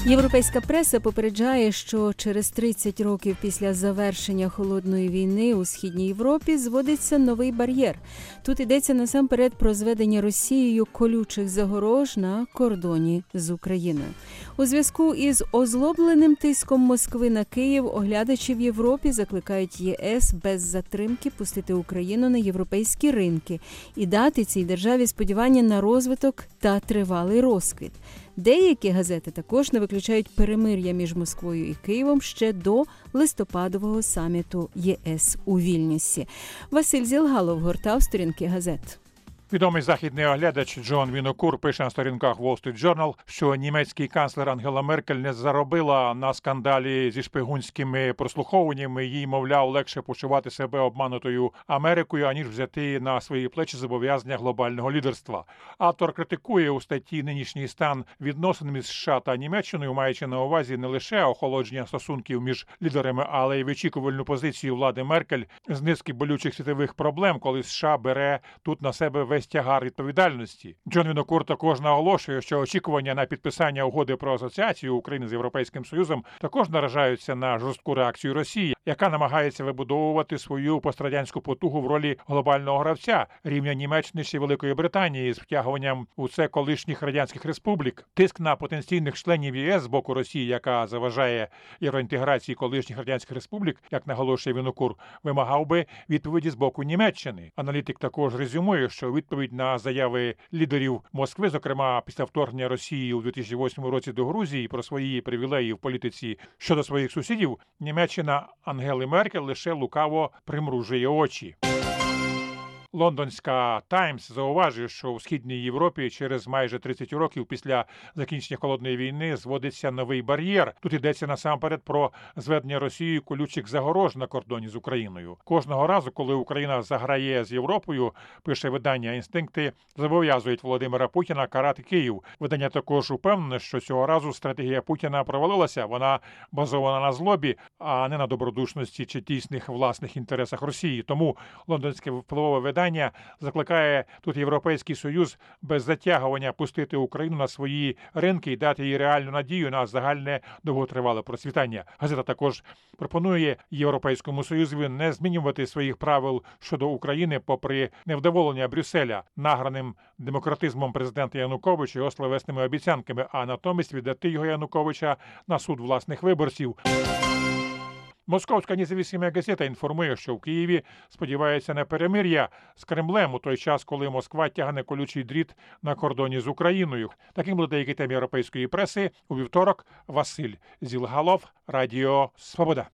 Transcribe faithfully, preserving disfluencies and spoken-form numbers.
Європейська преса попереджає, що через тридцять років після завершення Холодної війни у Східній Європі зводиться новий бар'єр. Тут йдеться насамперед про зведення Росією колючих загорож на кордоні з Україною. У зв'язку із озлобленим тиском Москви на Київ оглядачі в Європі закликають ЄС без затримки пустити Україну на європейські ринки і дати цій державі сподівання на розвиток та тривалий розквіт. Деякі газети також не виключають перемир'я між Москвою і Києвом ще до листопадового саміту ЄС у Вільнюсі. Василь Зілгалов гортав сторінки газет. Відомий західний оглядач Джон Вінокур пише на сторінках Wall Street Journal, що німецький канцлер Ангела Меркель не заробила на скандалі зі шпигунськими прослуховуваннями. Їй, мовляв, легше почувати себе обманутою Америкою, аніж взяти на свої плечі зобов'язання глобального лідерства. Автор критикує у статті нинішній стан відносин між США та Німеччиною, маючи на увазі не лише охолодження стосунків між лідерами, але й вичікувальну позицію влади Меркель з низки болючих світових проблем, коли США бере тут на себе весь тягар відповідальності. Джон Вінокур також наголошує, що очікування на підписання угоди про асоціацію України з Європейським Союзом також наражаються на жорстку реакцію Росії, яка намагається вибудовувати свою пострадянську потугу в ролі глобального гравця рівня Німеччини чи Великої Британії з втягуванням у це колишніх радянських республік. Тиск на потенційних членів ЄС з боку Росії, яка заважає євроінтеграції колишніх радянських республік, як наголошує Вінокур, вимагав би відповіді з боку Німеччини. Аналітик також резюмує, що відповідь на заяви лідерів Москви, зокрема після вторгнення Росії у дві тисячі восьмому році до Грузії, про свої привілеї в політиці щодо своїх сусідів, Німеччина Ангели Меркель лише лукаво примружує очі. Лондонська «Таймс» зауважує, що у Східній Європі через майже тридцять років після закінчення Холодної війни зводиться новий бар'єр. Тут йдеться насамперед про зведення Росією колючих загорож на кордоні з Україною. Кожного разу, коли Україна заграє з Європою, пише видання «Інстинкти», зобов'язують Володимира Путіна карати Київ. Видання також упевнене, що цього разу стратегія Путіна провалилася. Вона базована на злобі, а не на добродушності чи тісних власних інтересах Росії. Тому лондонське впливове видання закликає тут Європейський Союз без затягування пустити Україну на свої ринки і дати їй реальну надію на загальне довготривале процвітання. Газета також пропонує Європейському Союзові не змінювати своїх правил щодо України попри невдоволення Брюсселя награним демократизмом президента Януковича і його словесними обіцянками, а натомість віддати його Януковича на суд власних виборців. Московська незалежна газета інформує, що в Києві сподівається на перемир'я з Кремлем у той час, коли Москва тягне колючий дріт на кордоні з Україною. Таким були деякі теми європейської преси. У вівторок Василь Зілгалов, Радіо Свобода.